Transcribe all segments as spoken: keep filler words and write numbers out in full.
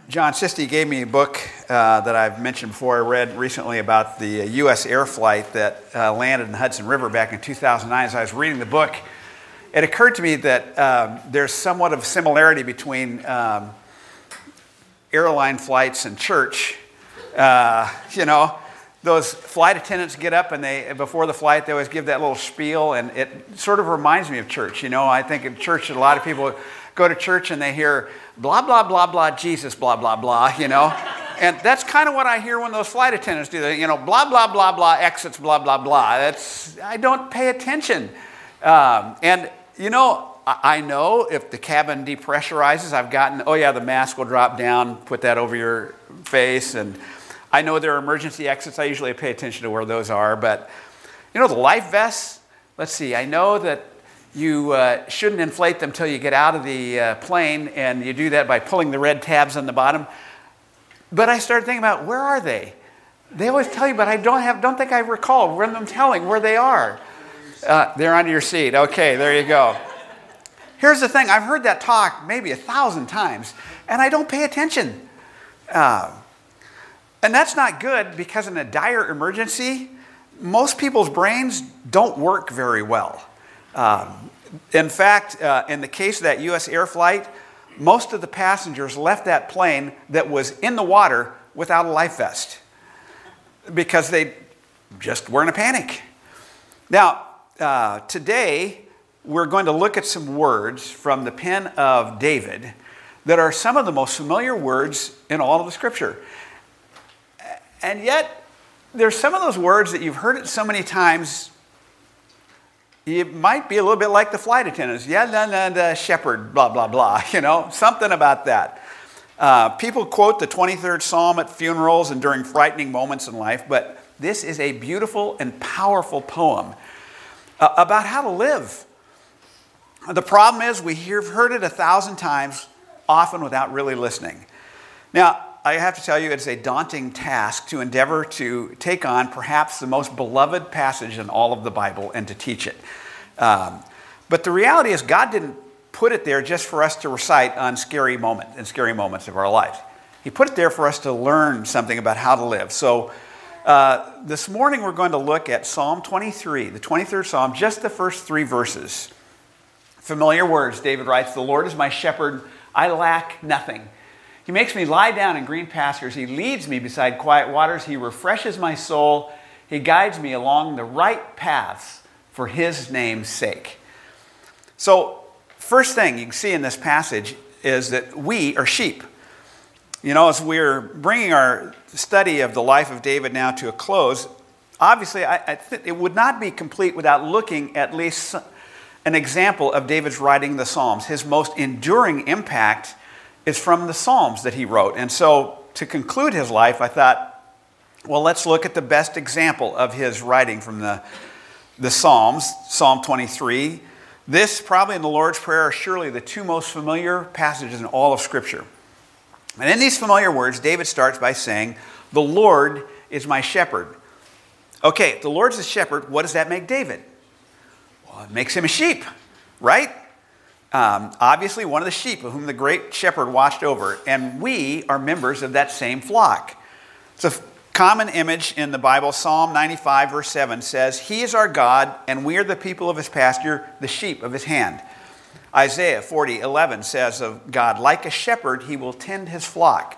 John Sisti gave me a book uh, that I've mentioned before. I read recently about the U S air flight that uh, landed in the Hudson River back in two thousand nine. As I was reading the book, it occurred to me that um, there's somewhat of similarity between um, airline flights and church. Uh, you know, those flight attendants get up and they, before the flight, they always give that little spiel, and it sort of reminds me of church. You know, I think in church, a lot of people go to church and they hear blah, blah, blah, blah, Jesus, blah, blah, blah, you know. And that's kind of what I hear when those flight attendants do that, you know, blah, blah, blah, blah, exits, blah, blah, blah. That's, I don't pay attention. Um, and, you know, I know if the cabin depressurizes, I've gotten, oh yeah, the mask will drop down, put that over your face. And I know there are emergency exits. I usually pay attention to where those are. But, you know, the life vests, let's see, I know that you uh, shouldn't inflate them until you get out of the uh, plane, and you do that by pulling the red tabs on the bottom. But I started thinking about, where are they? They always tell you, but I don't have, don't think I recall when them telling where they are. Uh, they're under your seat. Okay, there you go. Here's the thing. I've heard that talk maybe a thousand times, and I don't pay attention. Uh, and that's not good, because in a dire emergency, most people's brains don't work very well. Um, in fact, uh, in the case of that U S air flight, most of the passengers left that plane that was in the water without a life vest because they just were in a panic. Now, uh, today, we're going to look at some words from the pen of David that are some of the most familiar words in all of the Scripture. And yet, there's some of those words that you've heard it so many times, it might be a little bit like the flight attendants. Yeah, nah, nah, the shepherd, blah, blah, blah. You know, something about that. Uh, people quote the twenty-third Psalm at funerals and during frightening moments in life, but this is a beautiful and powerful poem uh, about how to live. The problem is we have heard it a thousand times, often without really listening. Now, I have to tell you, it's a daunting task to endeavor to take on perhaps the most beloved passage in all of the Bible and to teach it. Um, but the reality is, God didn't put it there just for us to recite on scary moments and scary moments of our lives. He put it there for us to learn something about how to live. So uh, this morning we're going to look at Psalm twenty-three, the twenty-third Psalm, just the first three verses. Familiar words. David writes, "The Lord is my shepherd, I lack nothing. He makes me lie down in green pastures. He leads me beside quiet waters. He refreshes my soul. He guides me along the right paths for his name's sake." So, first thing you can see in this passage is that we are sheep. You know, as we're bringing our study of the life of David now to a close, obviously I, I th- it would not be complete without looking at least an example of David's writing the Psalms. His most enduring impact is from the Psalms that he wrote. And so to conclude his life, I thought, well, let's look at the best example of his writing from the, the Psalms, Psalm twenty-three. This, probably in the Lord's Prayer, are surely the two most familiar passages in all of Scripture. And in these familiar words, David starts by saying, "The Lord is my shepherd." Okay, if the Lord's the shepherd, what does that make David? Well, it makes him a sheep, right? Um, obviously, one of the sheep of whom the great shepherd watched over, and we are members of that same flock. It's a common image in the Bible. Psalm ninety-five, verse seven says, "He is our God, and we are the people of his pasture, the sheep of his hand." Isaiah forty, eleven says of God, "Like a shepherd, he will tend his flock."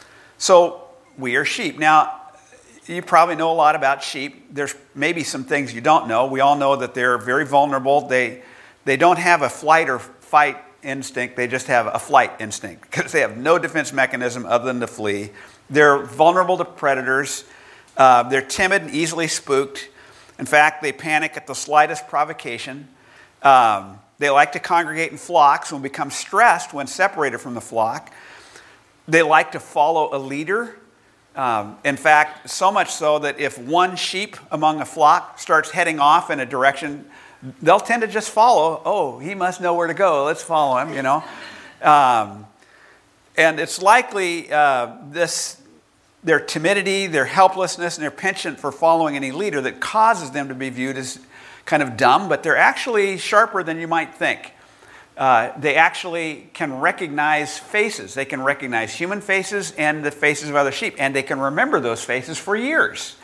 So, we are sheep. Now, you probably know a lot about sheep. There's maybe some things you don't know. We all know that they're very vulnerable. They, they don't have a flight or fight instinct, they just have a flight instinct because they have no defense mechanism other than to flee. They're vulnerable to predators. Uh, they're timid and easily spooked. In fact, they panic at the slightest provocation. Um, they like to congregate in flocks and become stressed when separated from the flock. They like to follow a leader. Um, in fact, so much so that if one sheep among a flock starts heading off in a direction, they'll tend to just follow. Oh, he must know where to go. Let's follow him, you know. Um, and it's likely uh, this, their timidity, their helplessness, and their penchant for following any leader that causes them to be viewed as kind of dumb, but they're actually sharper than you might think. Uh, they actually can recognize faces. They can recognize human faces and the faces of other sheep, and they can remember those faces for years.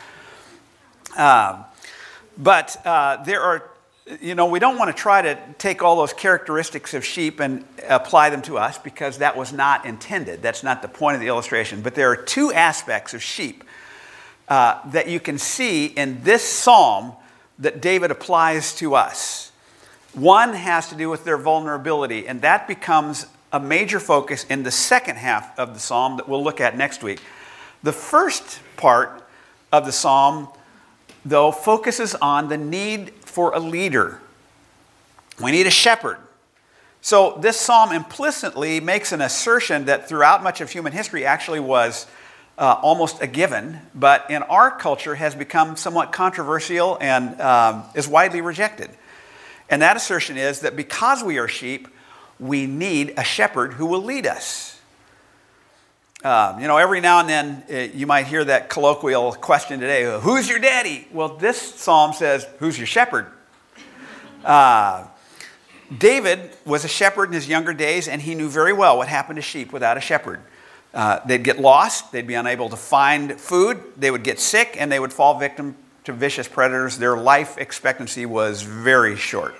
Uh, but uh, there are, you know, we don't want to try to take all those characteristics of sheep and apply them to us, because that was not intended. That's not the point of the illustration. But there are two aspects of sheep uh, that you can see in this psalm that David applies to us. One has to do with their vulnerability, and that becomes a major focus in the second half of the psalm that we'll look at next week. The first part of the psalm, though, focuses on the need for a leader. We need a shepherd. So this psalm implicitly makes an assertion that throughout much of human history actually was uh, almost a given, but in our culture has become somewhat controversial and um, is widely rejected. And that assertion is that because we are sheep, we need a shepherd who will lead us. Um, you know, every now and then uh, you might hear that colloquial question today, who's your daddy? Well, this psalm says, who's your shepherd? Uh, David was a shepherd in his younger days, and he knew very well what happened to sheep without a shepherd. Uh, they'd get lost, they'd be unable to find food, they would get sick, and they would fall victim to vicious predators. Their life expectancy was very short.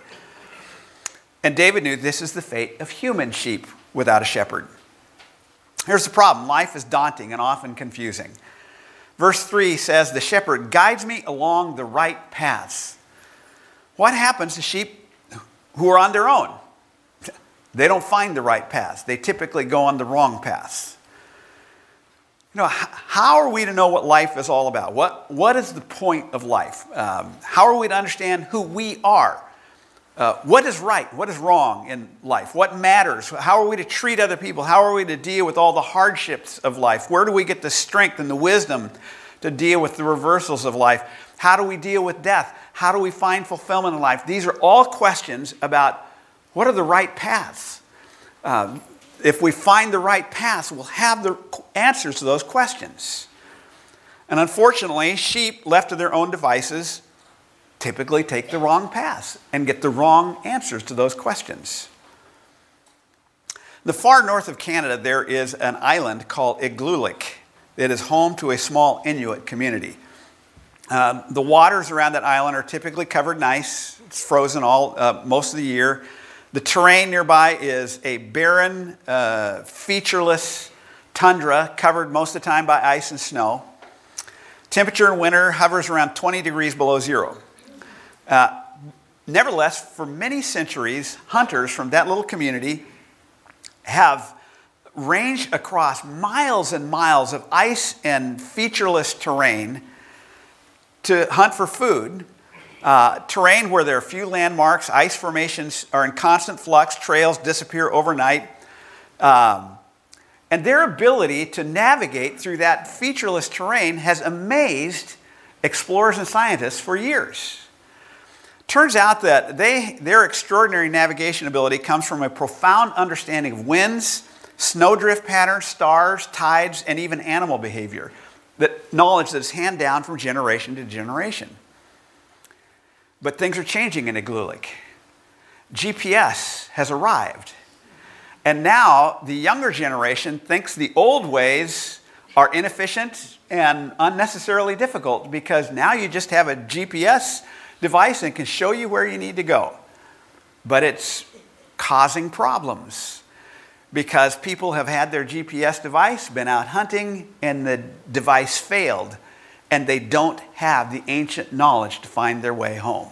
And David knew this is the fate of human sheep without a shepherd. Here's the problem. Life is daunting and often confusing. Verse three says, the shepherd guides me along the right paths. What happens to sheep who are on their own? They don't find the right paths. They typically go on the wrong paths. You know, how are we to know what life is all about? What, what is the point of life? Um, how are we to understand who we are? Uh, what is right? What is wrong in life? What matters? How are we to treat other people? How are we to deal with all the hardships of life? Where do we get the strength and the wisdom to deal with the reversals of life? How do we deal with death? How do we find fulfillment in life? These are all questions about what are the right paths. Um, If we find the right paths, we'll have the answers to those questions. And unfortunately, sheep left to their own devices typically take the wrong paths and get the wrong answers to those questions. The far north of Canada, there is an island called Igloolik that is home to a small Inuit community. Um, the waters around that island are typically covered in ice. It's frozen all uh, most of the year. The terrain nearby is a barren, uh, featureless tundra covered most of the time by ice and snow. Temperature in winter hovers around twenty degrees below zero. Uh, nevertheless, for many centuries, hunters from that little community have ranged across miles and miles of ice and featureless terrain to hunt for food. Uh, terrain where there are few landmarks, ice formations are in constant flux, trails disappear overnight. Um, and their ability to navigate through that featureless terrain has amazed explorers and scientists for years. Turns out that they, their extraordinary navigation ability comes from a profound understanding of winds, snowdrift patterns, stars, tides, and even animal behavior. That knowledge that is handed down from generation to generation. But things are changing in Igloolik. G P S has arrived. And now the younger generation thinks the old ways are inefficient and unnecessarily difficult, because now you just have a G P S device and can show you where you need to go. But it's causing problems because people have had their G P S device, been out hunting, and the device failed. And they don't have the ancient knowledge to find their way home.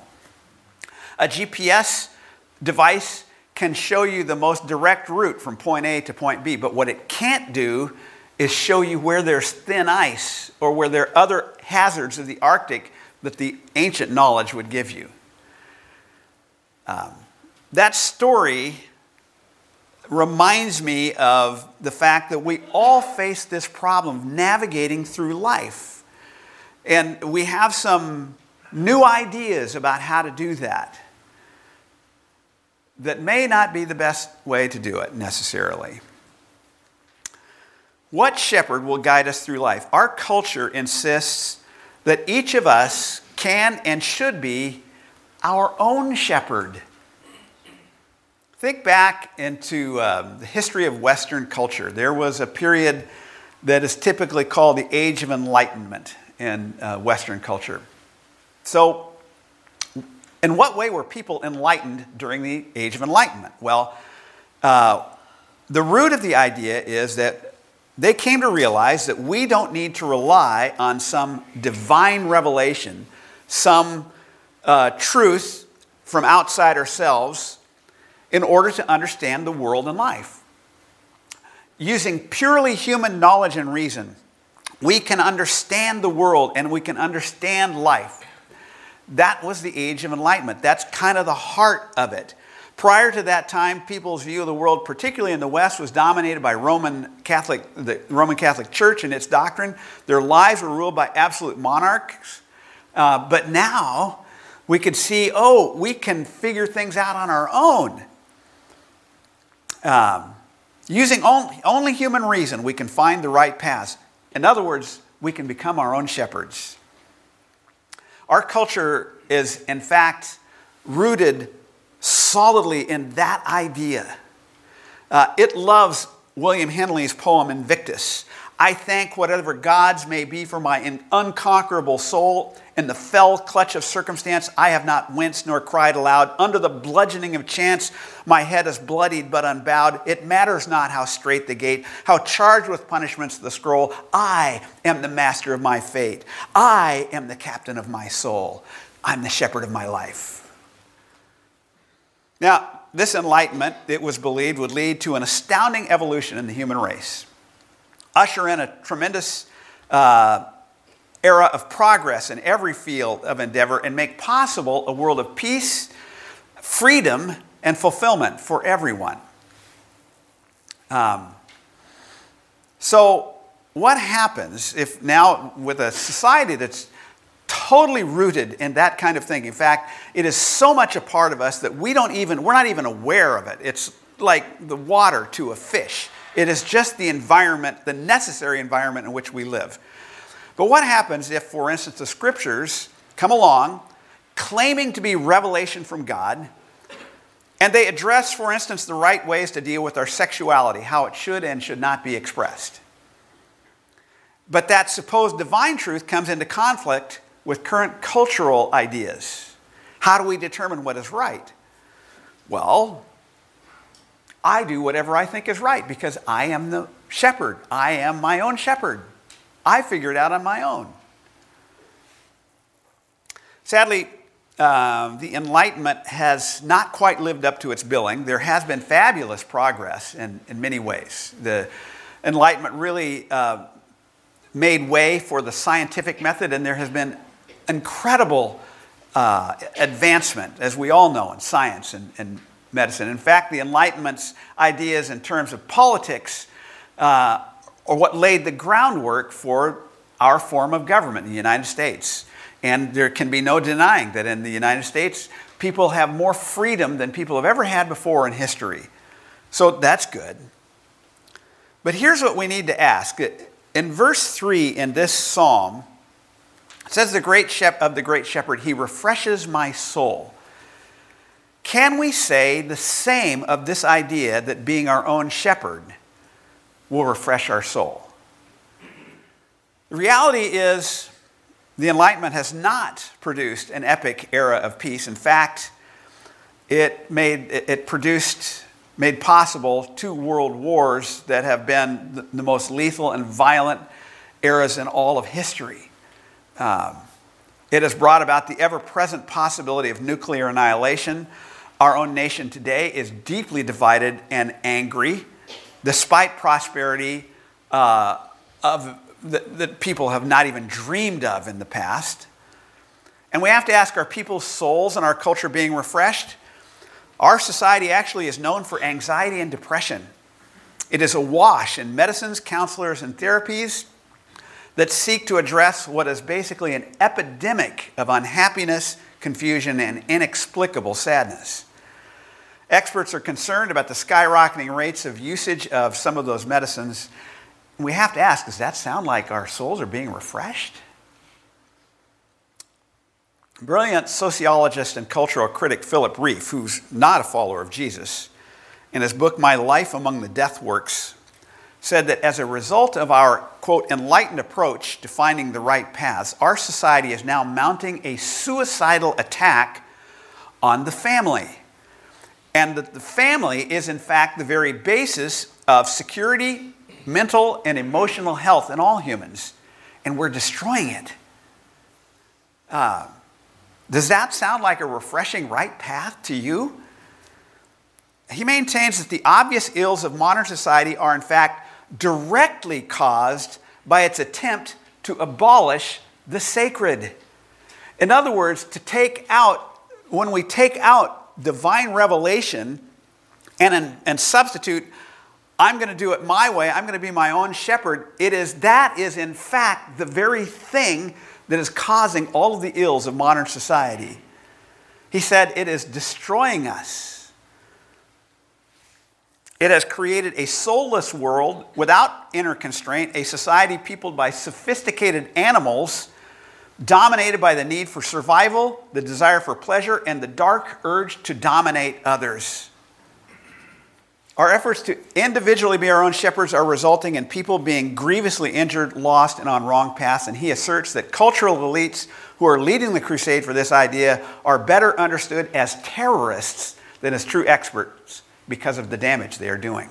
A G P S device can show you the most direct route from point A to point B, but what it can't do is show you where there's thin ice or where there are other hazards of the Arctic that the ancient knowledge would give you. Um, that story reminds me of the fact that we all face this problem of navigating through life. And we have some new ideas about how to do that that may not be the best way to do it necessarily. What shepherd will guide us through life? Our culture insists that each of us can and should be our own shepherd. Think back into um, the history of Western culture. There was a period that is typically called the Age of Enlightenment in uh, Western culture. So, in what way were people enlightened during the Age of Enlightenment? Well, uh, the root of the idea is that they came to realize that we don't need to rely on some divine revelation, some uh, truth from outside ourselves in order to understand the world and life. Using purely human knowledge and reason, we can understand the world and we can understand life. That was the Age of Enlightenment. That's kind of the heart of it. Prior to that time, people's view of the world, particularly in the West, was dominated by Roman Catholic, the Roman Catholic Church and its doctrine. Their lives were ruled by absolute monarchs. Uh, but now we could see, oh, we can figure things out on our own. Um, using only, only human reason, we can find the right paths. In other words, we can become our own shepherds. Our culture is, in fact, rooted solidly in that idea. Uh, it loves William Henley's poem Invictus. I thank whatever gods may be for my unconquerable soul. In the fell clutch of circumstance, I have not winced nor cried aloud. Under the bludgeoning of chance, my head is bloodied but unbowed. It matters not how straight the gate, how charged with punishments the scroll. I am the master of my fate. I am the captain of my soul. I'm the shepherd of my life. Now, this enlightenment, it was believed, would lead to an astounding evolution in the human race. Usher in a tremendous uh, era of progress in every field of endeavor and make possible a world of peace, freedom, and fulfillment for everyone. Um, so what happens if now with a society that's totally rooted in that kind of thinking? In fact, it is so much a part of us that we don't even, we're not even aware of it. It's like the water to a fish. It is just the environment, the necessary environment in which we live. But what happens if, for instance, the scriptures come along claiming to be revelation from God, and they address, for instance, the right ways to deal with our sexuality, how it should and should not be expressed. But that supposed divine truth comes into conflict with current cultural ideas. How do we determine what is right? Well, I do whatever I think is right because I am the shepherd. I am my own shepherd. I figure it out on my own. Sadly, uh, the Enlightenment has not quite lived up to its billing. There has been fabulous progress in, in many ways. The Enlightenment really uh, made way for the scientific method, and there has been incredible uh, advancement, as we all know, in science and, and medicine. In fact, the Enlightenment's ideas in terms of politics uh, are what laid the groundwork for our form of government in the United States. And there can be no denying that in the United States, people have more freedom than people have ever had before in history. So that's good. But here's what we need to ask. In verse three in this psalm, it says, the great shep- of the great shepherd, he refreshes my soul. Can we say the same of this idea that being our own shepherd will refresh our soul? The reality is the Enlightenment has not produced an epic era of peace. In fact, it made it produced made possible two world wars that have been the most lethal and violent eras in all of history. Um, it has brought about the ever-present possibility of nuclear annihilation. Our own nation today is deeply divided and angry, despite prosperity uh, of that, that people have not even dreamed of in the past. And we have to ask, are people's souls and our culture being refreshed? Our society actually is known for anxiety and depression. It is awash in medicines, counselors, and therapies that seek to address what is basically an epidemic of unhappiness, confusion, and inexplicable sadness. Experts are concerned about the skyrocketing rates of usage of some of those medicines. We have to ask, does that sound like our souls are being refreshed? Brilliant sociologist and cultural critic Philip Rieff, who's not a follower of Jesus, in his book, My Life Among the Deathworks, said that as a result of our, quote, enlightened approach to finding the right paths, our society is now mounting a suicidal attack on the family. And that the family is, in fact, the very basis of security, mental, and emotional health in all humans. And we're destroying it. Uh, does that sound like a refreshing right path to you? He maintains that the obvious ills of modern society are, in fact, directly caused by its attempt to abolish the sacred. In other words, to take out, when we take out divine revelation and, and substitute, I'm going to do it my way, I'm going to be my own shepherd, it is, that is in fact the very thing that is causing all of the ills of modern society. He said it is destroying us. It has created a soulless world without inner constraint, a society peopled by sophisticated animals, dominated by the need for survival, the desire for pleasure, and the dark urge to dominate others. Our efforts to individually be our own shepherds are resulting in people being grievously injured, lost, and on wrong paths. And he asserts that cultural elites who are leading the crusade for this idea are better understood as terrorists than as true experts, because of the damage they are doing.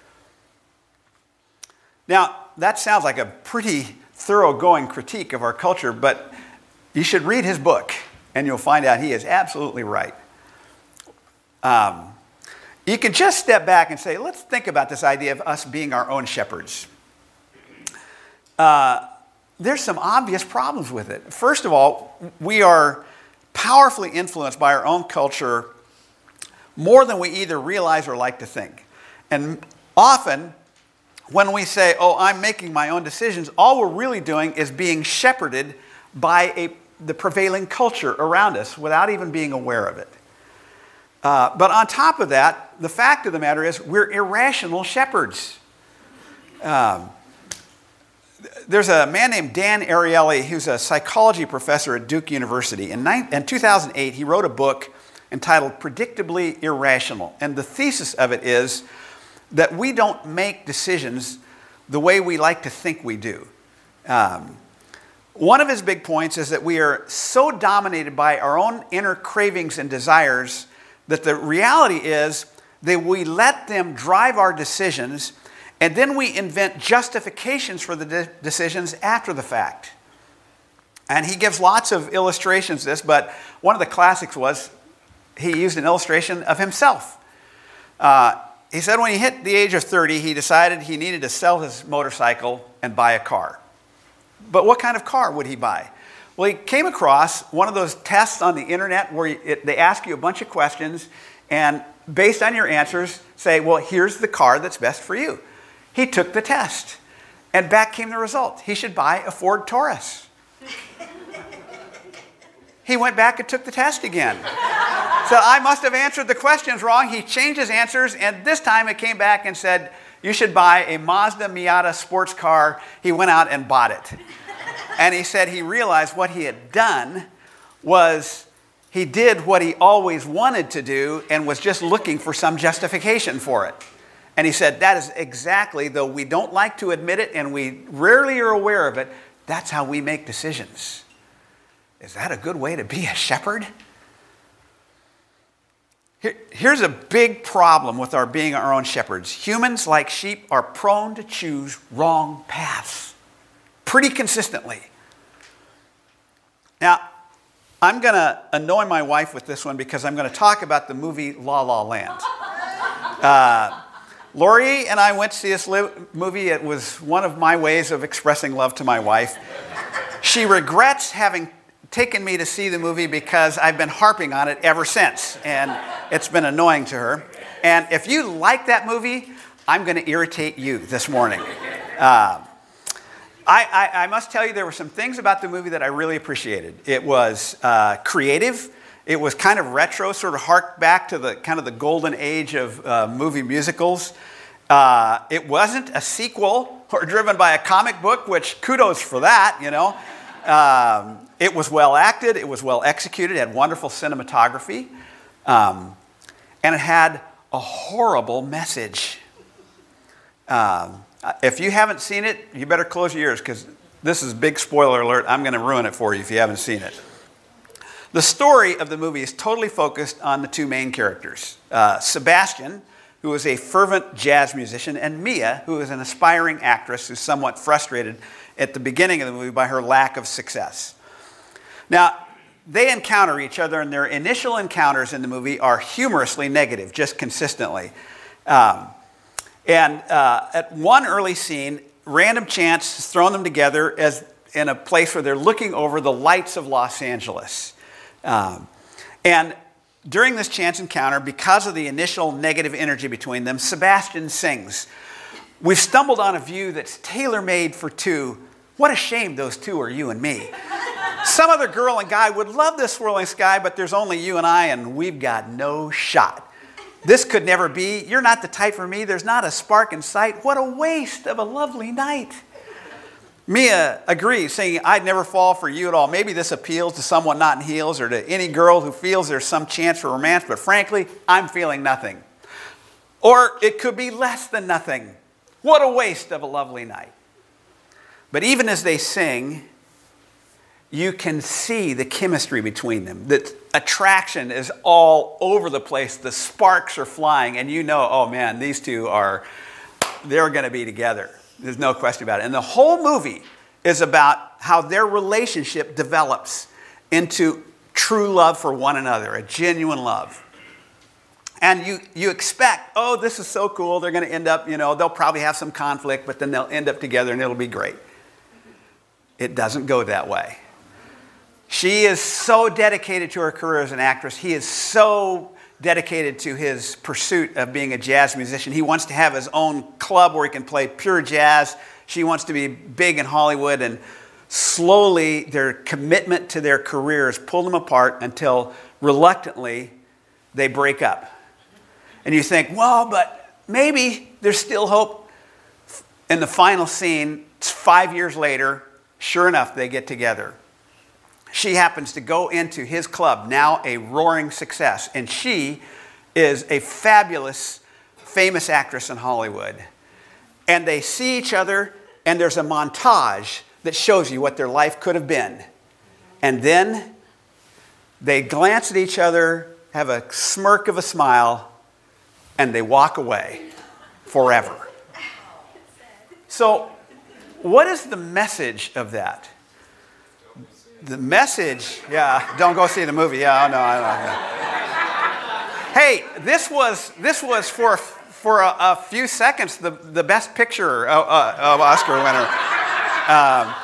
Now, that sounds like a pretty thoroughgoing critique of our culture, but you should read his book, and you'll find out he is absolutely right. Um, you can just step back and say, let's think about this idea of us being our own shepherds. Uh, there's some obvious problems with it. First of all, we are powerfully influenced by our own culture more than we either realize or like to think. And often, when we say, oh, I'm making my own decisions, all we're really doing is being shepherded by a, the prevailing culture around us without even being aware of it. Uh, but on top of that, the fact of the matter is we're irrational shepherds. Um, there's a man named Dan Ariely who's a psychology professor at Duke University. In, nine, in two thousand eight, he wrote a book entitled Predictably Irrational. And the thesis of it is that we don't make decisions the way we like to think we do. Um, one of his big points is that we are so dominated by our own inner cravings and desires that the reality is that we let them drive our decisions, and then we invent justifications for the de- decisions after the fact. And he gives lots of illustrations of this, but one of the classics was he used an illustration of himself. Uh, he said when he hit the age of thirty, he decided he needed to sell his motorcycle and buy a car. But what kind of car would he buy? Well, he came across one of those tests on the internet where it, they ask you a bunch of questions, and based on your answers, say, well, here's the car that's best for you. He took the test, and back came the result. He should buy a Ford Taurus. He went back and took the test again. So I must have answered the questions wrong. He changed his answers, and this time it came back and said, you should buy a Mazda Miata sports car. He went out and bought it. And he said he realized what he had done was he did what he always wanted to do and was just looking for some justification for it. And he said that is exactly, though we don't like to admit it and we rarely are aware of it, that's how we make decisions. Is that a good way to be a shepherd? Here, here's a big problem with our being our own shepherds. Humans, like sheep, are prone to choose wrong paths pretty consistently. Now, I'm going to annoy my wife with this one because I'm going to talk about the movie La La Land. Uh, Lori and I went to see this li- movie. It was one of my ways of expressing love to my wife. She regrets having taken me to see the movie because I've been harping on it ever since, and it's been annoying to her. And if you like that movie, I'm going to irritate you this morning. Uh, I, I, I must tell you there were some things about the movie that I really appreciated. It was uh, creative. It was kind of retro, sort of harked back to the kind of the golden age of uh, movie musicals. Uh, it wasn't a sequel or driven by a comic book, which kudos for that, you know. Um, it was well acted. It was well executed. It had wonderful cinematography. Um, and it had a horrible message. Um, if you haven't seen it, you better close your ears because this is a big spoiler alert. I'm going to ruin it for you if you haven't seen it. The story of the movie is totally focused on the two main characters, uh, Sebastian, who is a fervent jazz musician, and Mia, who is an aspiring actress who's somewhat frustrated at the beginning of the movie by her lack of success. Now, they encounter each other, and their initial encounters in the movie are humorously negative, just consistently. Um, and uh, at one early scene, random chance has thrown them together as in a place where they're looking over the lights of Los Angeles. Um, and during this chance encounter, because of the initial negative energy between them, Sebastian sings, "We've stumbled on a view that's tailor-made for two. What a shame those two are you and me. Some other girl and guy would love this swirling sky, but there's only you and I, and we've got no shot. This could never be. You're not the type for me. There's not a spark in sight. What a waste of a lovely night." Mia agrees, saying, "I'd never fall for you at all. Maybe this appeals to someone not in heels or to any girl who feels there's some chance for romance, but frankly, I'm feeling nothing. Or it could be less than nothing. What a waste of a lovely night." But even as they sing, you can see the chemistry between them. The attraction is all over the place. The sparks are flying, and you know, oh man, these two are, they're going to be together. There's no question about it. And the whole movie is about how their relationship develops into true love for one another, a genuine love. And you, you expect, oh, this is so cool. They're going to end up, you know, they'll probably have some conflict, but then they'll end up together and it'll be great. It doesn't go that way. She is so dedicated to her career as an actress. He is so dedicated to his pursuit of being a jazz musician. He wants to have his own club where he can play pure jazz. She wants to be big in Hollywood, and slowly their commitment to their careers pull them apart until reluctantly they break up. And you think, well, but maybe there's still hope. In the final scene, it's five years later, sure enough, they get together. She happens to go into his club, now a roaring success, and she is a fabulous, famous actress in Hollywood. And they see each other, and there's a montage that shows you what their life could have been. And then they glance at each other, have a smirk of a smile, and they walk away forever. So, what is the message of that? The message, yeah, don't go see the movie. Yeah, no, I know. Hey, this was this was for for a, a few seconds the, the best picture of, uh, of Oscar winner. Um,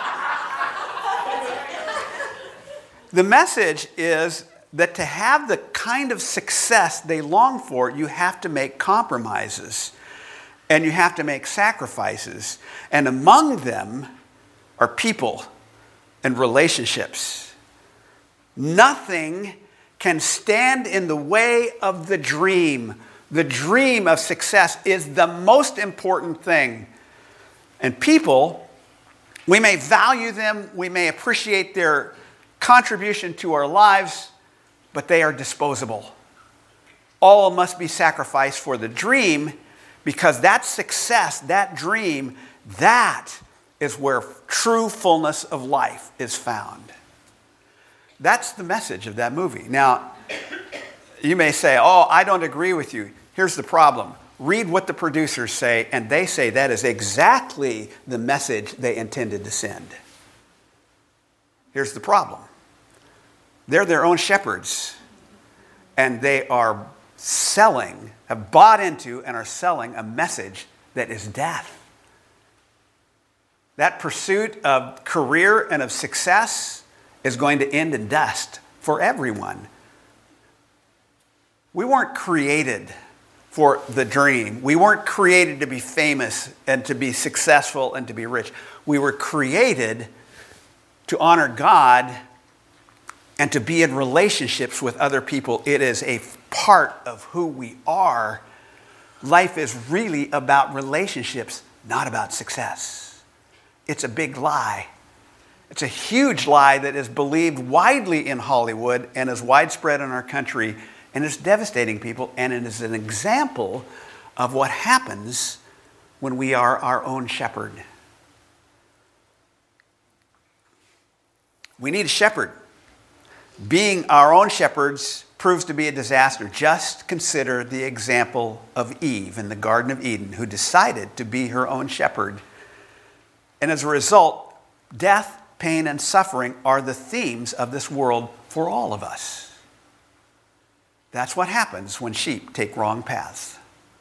the message is that to have the kind of success they long for, you have to make compromises and you have to make sacrifices. And among them are people and relationships. Nothing can stand in the way of the dream. The dream of success is the most important thing. And people, we may value them, we may appreciate their contribution to our lives, but they are disposable. All must be sacrificed for the dream, because that success, that dream, that is where true fullness of life is found. That's the message of that movie. Now, you may say, oh, I don't agree with you. Here's the problem. Read what the producers say, and they say that is exactly the message they intended to send. Here's the problem. They're their own shepherds, and they are selling, have bought into and are selling a message that is death. That pursuit of career and of success is going to end in dust for everyone. We weren't created for the dream. We weren't created to be famous and to be successful and to be rich. We were created to honor God and to be in relationships with other people. It is a part of who we are. Life is really about relationships, not about success. It's a big lie. It's a huge lie that is believed widely in Hollywood and is widespread in our country, and it's devastating people, and it is an example of what happens when we are our own shepherd. We need a shepherd. Being our own shepherds proves to be a disaster. Just consider the example of Eve in the Garden of Eden, who decided to be her own shepherd. And as a result, death, pain, and suffering are the themes of this world for all of us. That's what happens when sheep take wrong paths.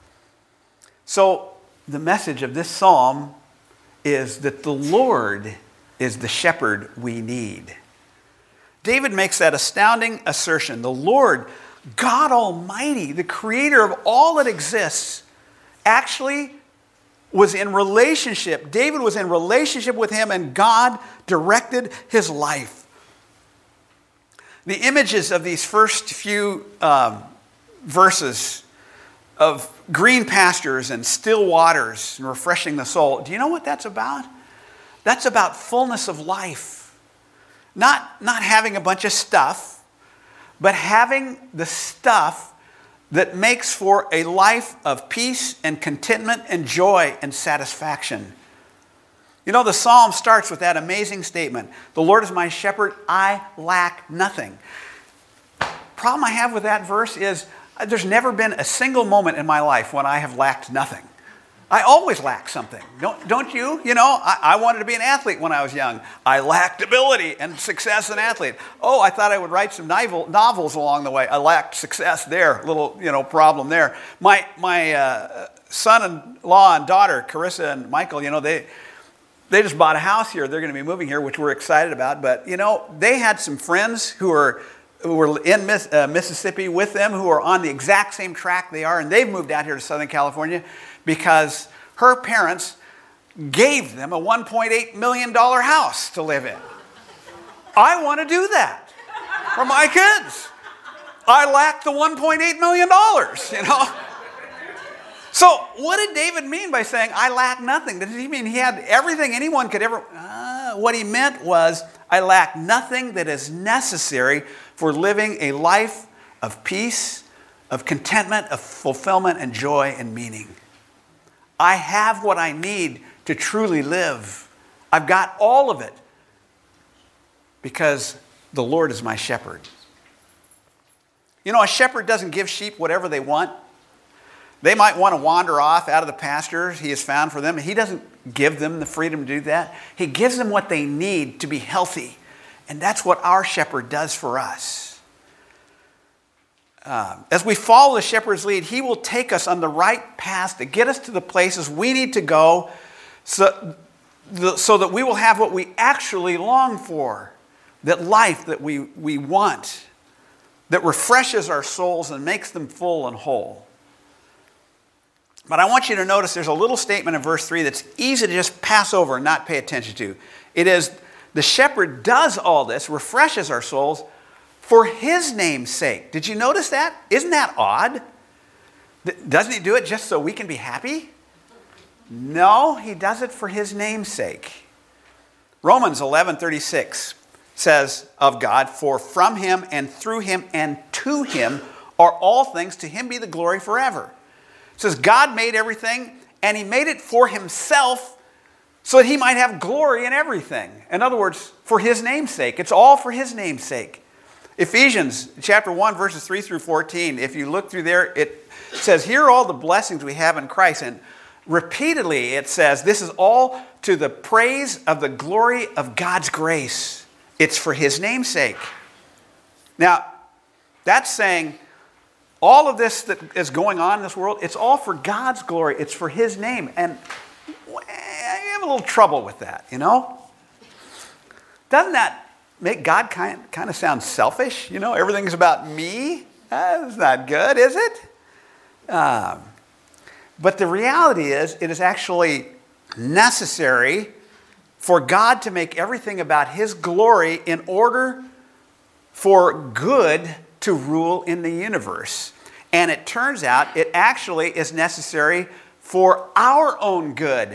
So the message of this psalm is that the Lord is the shepherd we need. David makes that astounding assertion. The Lord, God Almighty, the creator of all that exists, actually was in relationship. David was in relationship with him, and God directed his life. The images of these first few um, verses of green pastures and still waters and refreshing the soul, do you know what that's about? That's about fullness of life. Not, not having a bunch of stuff, but having the stuff that makes for a life of peace and contentment and joy and satisfaction. You know, the psalm starts with that amazing statement, "The Lord is my shepherd, I lack nothing." Problem I have with that verse is there's never been a single moment in my life when I have lacked nothing. I always lack something. Don't, don't you? You know, I, I wanted to be an athlete when I was young. I lacked ability and success as an athlete. Oh, I thought I would write some novel, novels along the way. I lacked success there. Little, you know, problem there. My my uh, son-in-law and daughter, Carissa and Michael, you know, they they just bought a house here. They're going to be moving here, which we're excited about. But, you know, they had some friends who were who were in Miss, uh, Mississippi with them who are on the exact same track they are, and they've moved out here to Southern California because her parents gave them a one point eight million dollars house to live in. I want to do that for my kids. I lack the one point eight million dollars, you know. So what did David mean by saying, I lack nothing? Did he mean he had everything anyone could ever... Uh, what he meant was, I lack nothing that is necessary for living a life of peace, of contentment, of fulfillment, and joy and meaning. I have what I need to truly live. I've got all of it because the Lord is my shepherd. You know, a shepherd doesn't give sheep whatever they want. They might want to wander off out of the pastures he has found for them. He doesn't give them the freedom to do that. He gives them what they need to be healthy. And that's what our shepherd does for us. Uh, as we follow the shepherd's lead, he will take us on the right path to get us to the places we need to go so, the, so that we will have what we actually long for, that life that we, we want, that refreshes our souls and makes them full and whole. But I want you to notice there's a little statement in verse three that's easy to just pass over and not pay attention to. It is, the shepherd does all this, refreshes our souls, for his name's sake. Did you notice that? Isn't that odd? Doesn't he do it just so we can be happy? No, he does it for his name's sake. Romans eleven thirty-six says of God, for from him and through him and to him are all things, to him be the glory forever. It says God made everything, and he made it for himself so that he might have glory in everything. In other words, for his name's sake. It's all for his name's sake. Ephesians chapter one, verses three through fourteen, if you look through there, it says, here are all the blessings we have in Christ. And repeatedly it says, this is all to the praise of the glory of God's grace. It's for his name's sake. Now, that's saying all of this that is going on in this world, it's all for God's glory. It's for his name. And I have a little trouble with that, you know? Doesn't that make God kind, kind of sound selfish? You know, everything's about me? That's not good, is it? Um, but the reality is, it is actually necessary for God to make everything about his glory in order for good to rule in the universe. And it turns out it actually is necessary for our own good.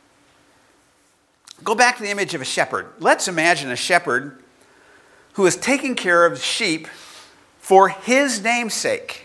Go back to the image of a shepherd. Let's imagine a shepherd who is taking care of sheep for his name's sake.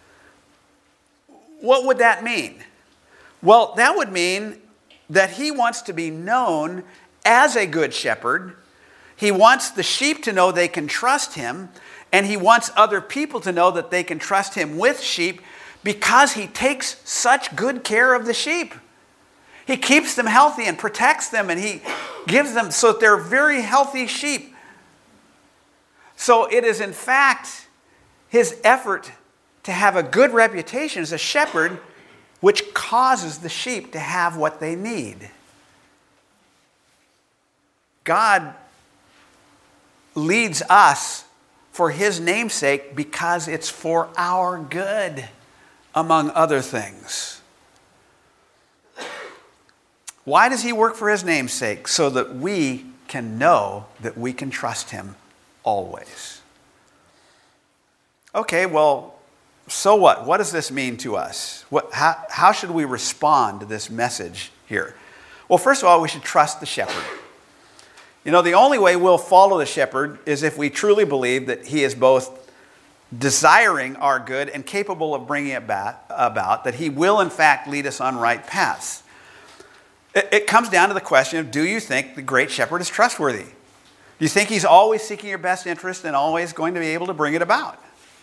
What would that mean? Well, that would mean that he wants to be known as a good shepherd. He wants the sheep to know they can trust him, and he wants other people to know that they can trust him with sheep because he takes such good care of the sheep. He keeps them healthy and protects them, and he gives them so that they're very healthy sheep. So it is in fact his effort to have a good reputation as a shepherd which causes the sheep to have what they need. God leads us for his name's sake because it's for our good, among other things. Why does he work for his name's sake? So that we can know that we can trust him always. Okay, well, so what? What does this mean to us? What, how, how should we respond to this message here? Well, first of all, we should trust the shepherd. You know, the only way we'll follow the shepherd is if we truly believe that he is both desiring our good and capable of bringing it back, about, that he will in fact lead us on right paths. It, it comes down to the question of, do you think the great shepherd is trustworthy? Do you think he's always seeking your best interest and always going to be able to bring it about?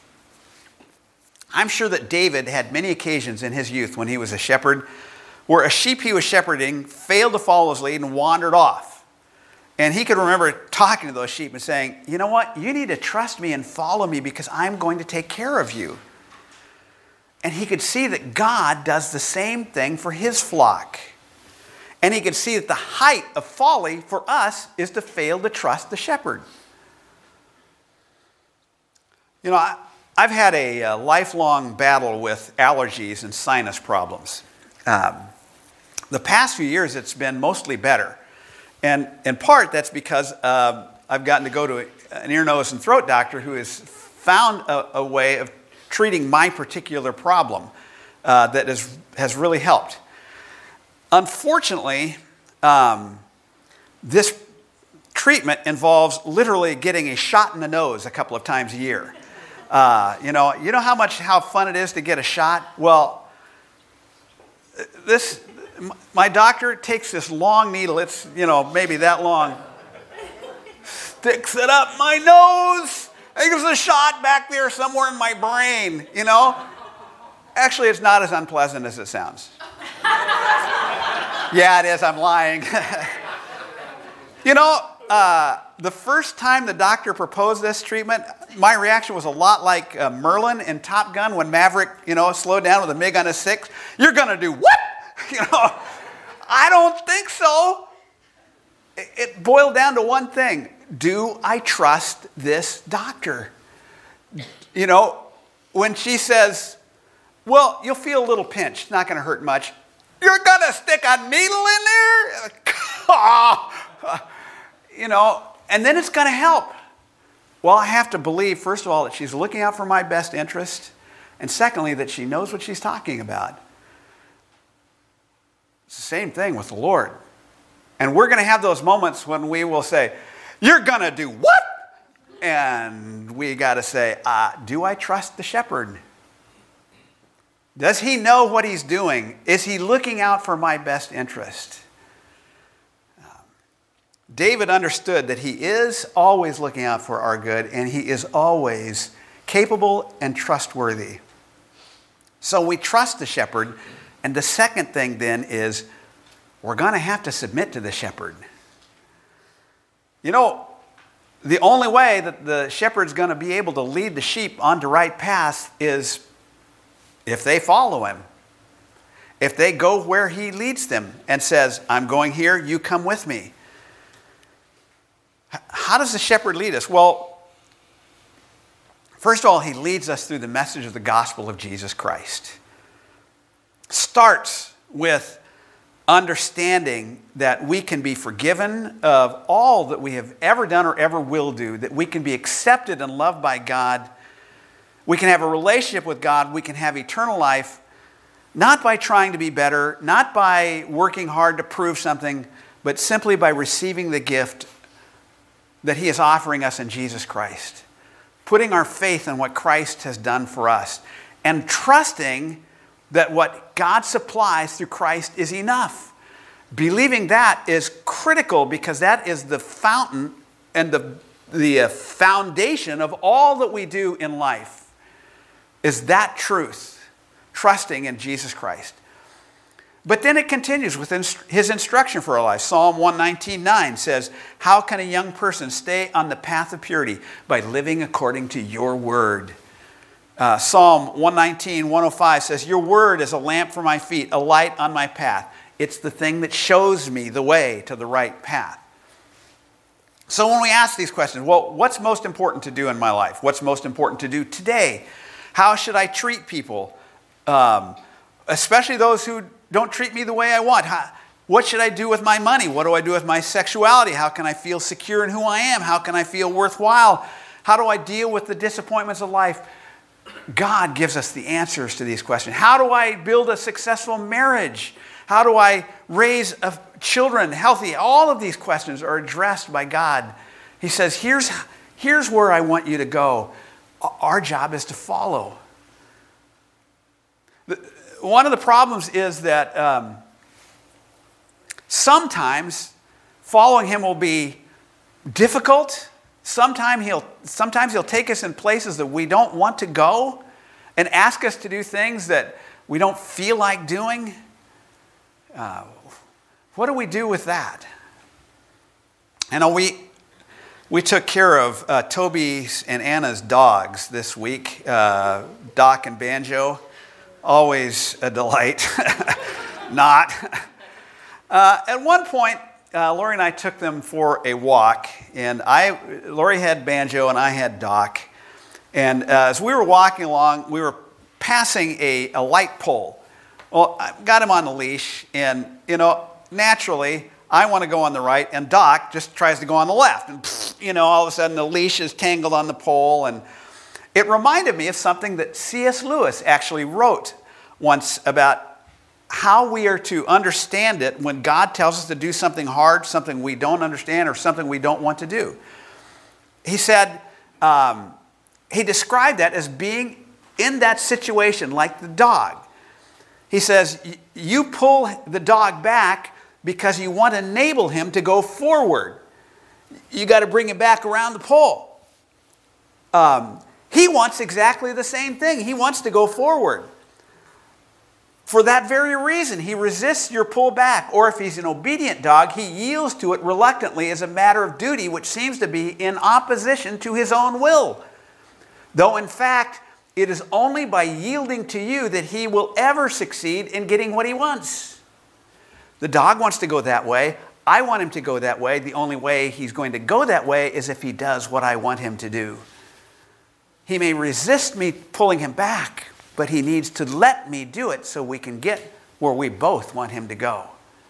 I'm sure that David had many occasions in his youth when he was a shepherd where a sheep he was shepherding failed to follow his lead and wandered off. And he could remember talking to those sheep and saying, you know what, you need to trust me and follow me because I'm going to take care of you. And he could see that God does the same thing for his flock. And he could see that the height of folly for us is to fail to trust the shepherd. You know, I, I've had a, a lifelong battle with allergies and sinus problems. Um, the past few years, it's been mostly better. And in part, that's because uh, I've gotten to go to an ear, nose, and throat doctor who has found a, a way of treating my particular problem uh, that is, has really helped. Unfortunately, um, this treatment involves literally getting a shot in the nose a couple of times a year. Uh, you know, you know how much how fun it is to get a shot? Well, this my doctor takes this long needle. It's, you know, maybe that long. Sticks it up my nose. And gives a shot back there somewhere in my brain, you know. Actually, it's not as unpleasant as it sounds. Yeah, it is. I'm lying. You know, uh, the first time the doctor proposed this treatment, my reaction was a lot like uh, Merlin in Top Gun when Maverick, you know, slowed down with a MiG on his six. You're going to do what? You know, I don't think so. It, it boiled down to one thing. Do I trust this doctor? You know, when she says, well, you'll feel a little pinch. It's not going to hurt much. You're going to stick a needle in there? You know, and then it's going to help. Well, I have to believe, first of all, that she's looking out for my best interest, and secondly, that she knows what she's talking about. It's the same thing with the Lord. And we're going to have those moments when we will say, you're going to do what? And we got to say, uh, do I trust the shepherd? Does he know what he's doing? Is he looking out for my best interest? Um, David understood that he is always looking out for our good, and he is always capable and trustworthy. So we trust the shepherd. And the second thing then is we're going to have to submit to the shepherd. You know, the only way that the shepherd's going to be able to lead the sheep onto right paths is if they follow him. If they go where he leads them and says, I'm going here, you come with me. How does the shepherd lead us? Well, first of all, he leads us through the message of the gospel of Jesus Christ. Starts with understanding that we can be forgiven of all that we have ever done or ever will do, that we can be accepted and loved by God. We can have a relationship with God. We can have eternal life, not by trying to be better, not by working hard to prove something, but simply by receiving the gift that he is offering us in Jesus Christ. putting our faith in what Christ has done for us, and trusting that what God supplies through Christ is enough. Believing that is critical because that is the fountain and the, the uh, foundation of all that we do in life, is that truth, trusting in Jesus Christ. But then it continues with his instruction for our lives. Psalm one nineteen nine says, how can a young person stay on the path of purity? By living according to your word. Uh, Psalm one nineteen, one oh five says, your word is a lamp for my feet, a light on my path. It's the thing that shows me the way to the right path. So when we ask these questions, well, what's most important to do in my life? What's most important to do today? How should I treat people? Um, especially those who don't treat me the way I want. How, what should I do with my money? What do I do with my sexuality? How can I feel secure in who I am? How can I feel worthwhile? How do I deal with the disappointments of life? God gives us the answers to these questions. How do I build a successful marriage? How do I raise a, children healthy? All of these questions are addressed by God. He says, here's, here's where I want you to go. Our job is to follow. The, one of the problems is that um, sometimes following him will be difficult. Sometimes he'll, sometimes he'll take us in places that we don't want to go and ask us to do things that we don't feel like doing. Uh, what do we do with that? You know, we, we took care of uh, Toby's and Anna's dogs this week, uh, Doc and Banjo. Always a delight. Not. Uh, at one point, uh, Lori and I took them for a walk, and I, Lori had Banjo and I had Doc. And uh, as we were walking along, we were passing a, a light pole. Well, I got him on the leash, and, you know, naturally, I want to go on the right, and Doc just tries to go on the left. And, pfft, you know, all of a sudden, the leash is tangled on the pole, and it reminded me of something that C S Lewis actually wrote once about how we are to understand it when God tells us to do something hard, something we don't understand, or something we don't want to do. He said, um, he described that as being in that situation like the dog. He says, you pull the dog back because you want to enable him to go forward. You got to bring him back around the pole. Um, he wants exactly the same thing. He wants to go forward. For that very reason, he resists your pull back. Or if he's an obedient dog, he yields to it reluctantly as a matter of duty, which seems to be in opposition to his own will. Though in fact, it is only by yielding to you that he will ever succeed in getting what he wants. The dog wants to go that way. I want him to go that way. The only way he's going to go that way is if he does what I want him to do. He may resist me pulling him back, but he needs to let me do it so we can get where we both want him to go.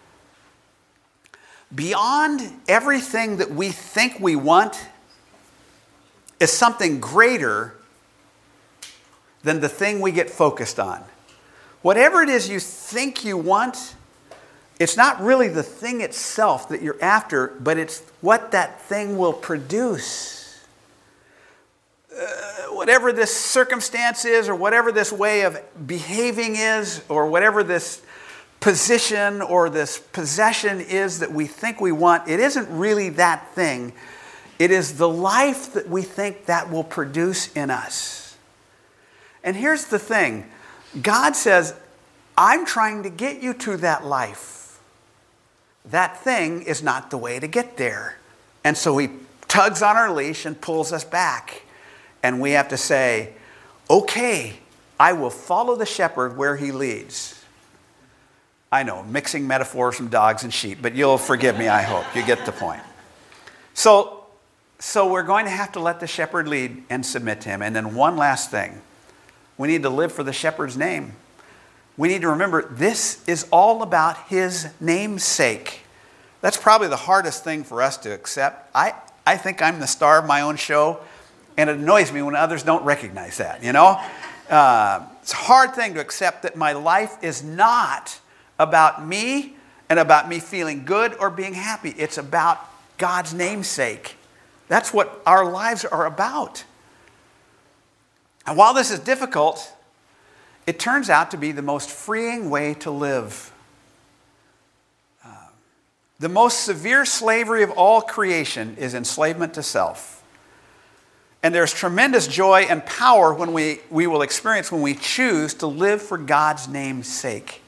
Beyond everything that we think we want is something greater than the thing we get focused on. Whatever it is you think you want, it's not really the thing itself that you're after, but it's what that thing will produce. Uh, whatever this circumstance is, or whatever this way of behaving is, or whatever this position or this possession is that we think we want, it isn't really that thing. It is the life that we think that will produce in us. And here's the thing. God says, I'm trying to get you to that life. That thing is not the way to get there. And so he tugs on our leash and pulls us back. And we have to say, okay, I will follow the shepherd where he leads. I know, mixing metaphors from dogs and sheep, but you'll forgive me, I hope. You get the point. So, so we're going to have to let the shepherd lead and submit to him. And then one last thing. We need to live for the shepherd's name. We need to remember this is all about his name's sake. That's probably the hardest thing for us to accept. I, I think I'm the star of my own show, and it annoys me when others don't recognize that, you know? Uh, it's a hard thing to accept that my life is not about me and about me feeling good or being happy. It's about God's name's sake. That's what our lives are about. And while this is difficult, it turns out to be the most freeing way to live. Uh, the most severe slavery of all creation is enslavement to self. And there's tremendous joy and power when we, we will experience when we choose to live for God's name's sake.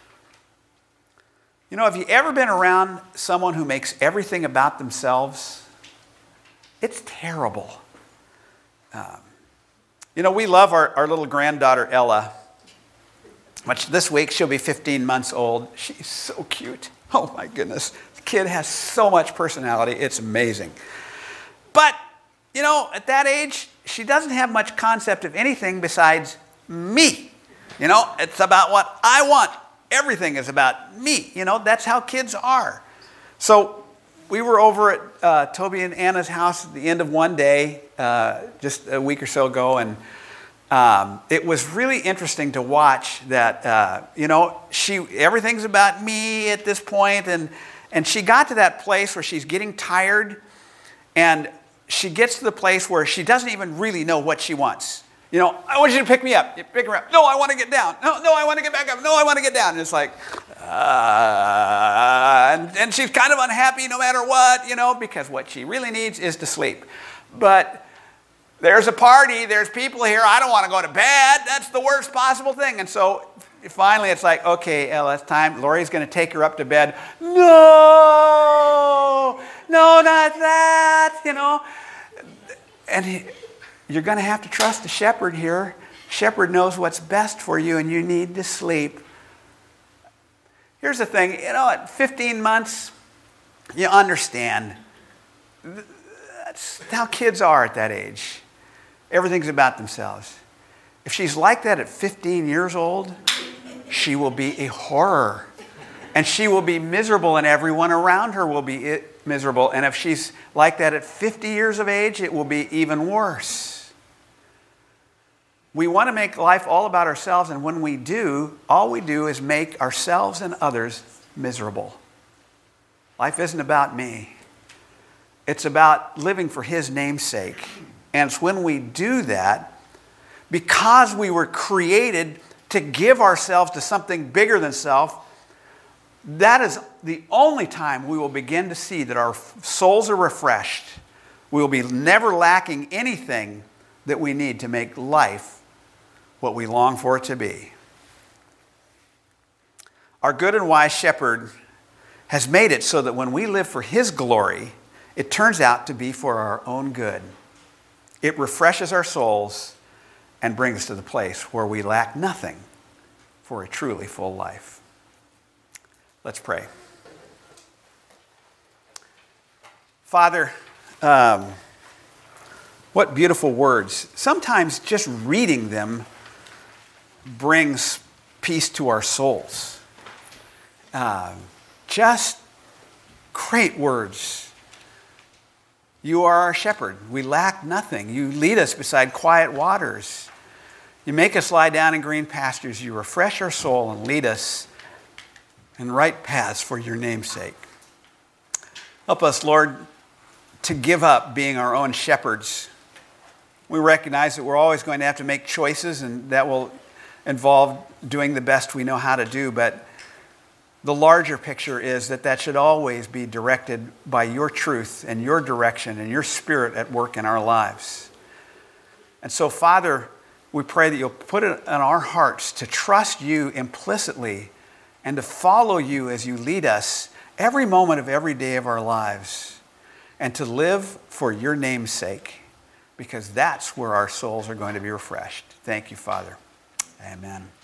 You know, have you ever been around someone who makes everything about themselves? It's terrible. Um, you know, we love our, our little granddaughter, Ella. Which this week, she'll be fifteen months old. She's so cute. Oh, my goodness. The kid has so much personality. It's amazing. But, you know, at that age, she doesn't have much concept of anything besides me. You know, it's about what I want. Everything is about me. You know, that's how kids are. So we were over at uh, Toby and Anna's house at the end of one day, uh, just a week or so ago, and um, it was really interesting to watch that, uh, you know, she everything's about me at this point, and, and she got to that place where she's getting tired, and she gets to the place where she doesn't even really know what she wants. You know, I want you to pick me up. You pick her up. No, I want to get down. No, no, I want to get back up. No, I want to get down. And it's like, uh, and, and she's kind of unhappy no matter what, you know, because what she really needs is to sleep. But there's a party. There's people here. I don't want to go to bed. That's the worst possible thing. And so finally it's like, okay, Ella, it's time. Lori's going to take her up to bed. No, no, not that, you know. And he, you're going to have to trust the shepherd here. Shepherd knows what's best for you, and you need to sleep. Here's the thing, you know, at fifteen months, you understand. That's how kids are at that age. Everything's about themselves. If she's like that at fifteen years old, she will be a horror. And she will be miserable, and everyone around her will be miserable. And if she's like that at fifty years of age, it will be even worse. We want to make life all about ourselves, and when we do, all we do is make ourselves and others miserable. Life isn't about me. It's about living for His name's sake. And it's when we do that, because we were created to give ourselves to something bigger than self, that is the only time we will begin to see that our souls are refreshed. We will be never lacking anything that we need to make life what we long for it to be. Our good and wise shepherd has made it so that when we live for His glory, it turns out to be for our own good. It refreshes our souls and brings us to the place where we lack nothing for a truly full life. Let's pray. Father, um, what beautiful words. Sometimes just reading them brings peace to our souls. Uh, just great words. You are our shepherd. We lack nothing. You lead us beside quiet waters. You make us lie down in green pastures. You refresh our soul and lead us in right paths for your name's sake. Help us, Lord, to give up being our own shepherds. We recognize that we're always going to have to make choices, and that will involve doing the best we know how to do, but the larger picture is that that should always be directed by your truth and your direction and your Spirit at work in our lives. And so, Father, we pray that you'll put it in our hearts to trust you implicitly and to follow you as you lead us every moment of every day of our lives, and to live for your name's sake, because that's where our souls are going to be refreshed. Thank you, Father. Amen.